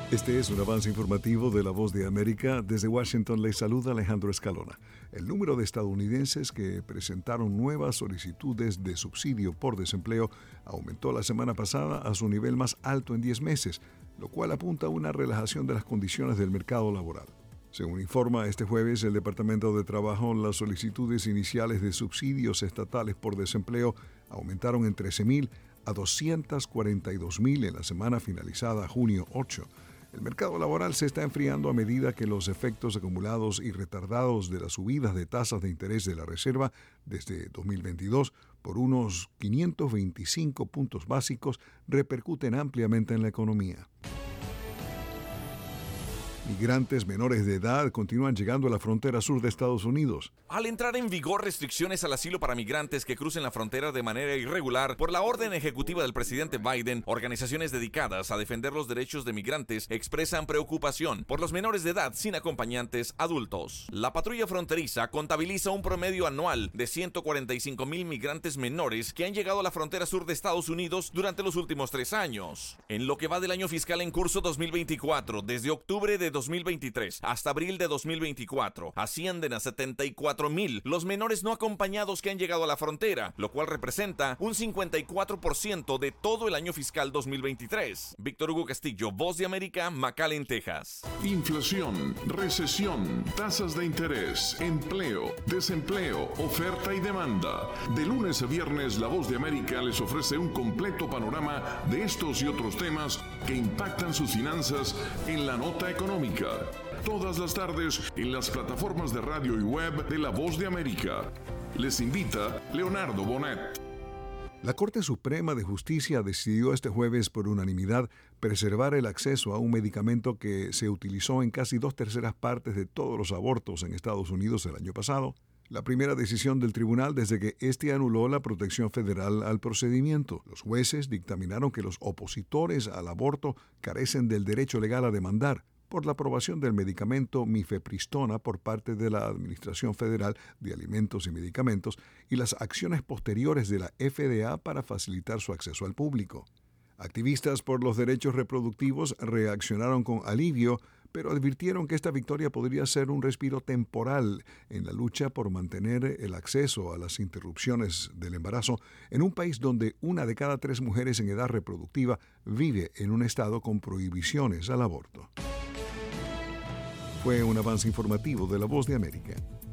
Este es un avance informativo de La Voz de América. Desde Washington les saluda Alejandro Escalona. El número de estadounidenses que presentaron nuevas solicitudes de subsidio por desempleo aumentó la semana pasada a su nivel más alto en 10 meses, lo cual apunta a una relajación de las condiciones del mercado laboral. Según informa este jueves el Departamento de Trabajo, las solicitudes iniciales de subsidios estatales por desempleo aumentaron en 13,000 a 242,000 en la semana finalizada junio 8. El mercado laboral se está enfriando a medida que los efectos acumulados y retardados de las subidas de tasas de interés de la Reserva desde 2022 por unos 525 puntos básicos repercuten ampliamente en la economía. Migrantes menores de edad continúan llegando a la frontera sur de Estados Unidos. Al entrar en vigor restricciones al asilo para migrantes que crucen la frontera de manera irregular por la orden ejecutiva del presidente Biden, organizaciones dedicadas a defender los derechos de migrantes expresan preocupación por los menores de edad sin acompañantes adultos. La patrulla fronteriza contabiliza un promedio anual de 145,000 migrantes menores que han llegado a la frontera sur de Estados Unidos durante los últimos 3 años. En lo que va del año fiscal en curso 2024, desde octubre de 2023 hasta abril de 2024, ascienden a 74,000 los menores no acompañados que han llegado a la frontera, lo cual representa un 54% de todo el año fiscal 2023. Víctor Hugo Castillo, Voz de América, McAllen, Texas. Inflación, recesión, tasas de interés, empleo, desempleo, oferta y demanda. De lunes a viernes, La Voz de América les ofrece un completo panorama de estos y otros temas que impactan sus finanzas en la nota económica. Todas las tardes en las plataformas de radio y web de La Voz de América. Les invita Leonardo Bonet. La Corte Suprema de Justicia decidió este jueves por unanimidad preservar el acceso a un medicamento que se utilizó en casi 2/3 partes de todos los abortos en Estados Unidos el año pasado. La primera decisión del tribunal desde que éste anuló la protección federal al procedimiento. Los jueces dictaminaron que los opositores al aborto carecen del derecho legal a demandar por la aprobación del medicamento mifepristona por parte de la Administración Federal de Alimentos y Medicamentos y las acciones posteriores de la FDA para facilitar su acceso al público. Activistas por los derechos reproductivos reaccionaron con alivio, pero advirtieron que esta victoria podría ser un respiro temporal en la lucha por mantener el acceso a las interrupciones del embarazo en un país donde 1 de cada 3 mujeres en edad reproductiva vive en un estado con prohibiciones al aborto. Fue un avance informativo de La Voz de América.